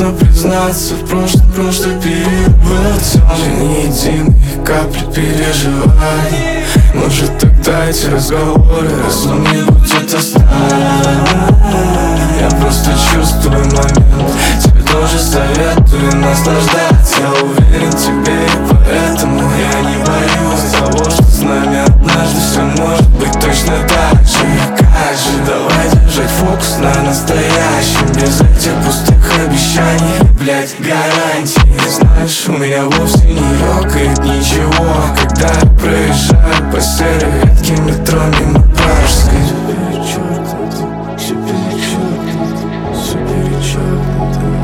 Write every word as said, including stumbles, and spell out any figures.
Сложно признаться, в прошлом, прошлый период был темный. Ни единой капли переживаний. Может, тогда эти разговоры разум не будет оставлен. Я просто чувствую момент, тебе тоже советую наслаждаться. Я уверен тебе, и поэтому я не боюсь того, что с нами однажды все может быть точно так же. И как же, давай держать фокус на настоящем, без этих пустых обещаний, блять, гарантий. Знаешь, у меня вовсе не ёкает ничего, когда я проезжаю по серой ветке метро мимо Пражской. Все перечеркнуто, все перечеркнуто, все перечеркнуто.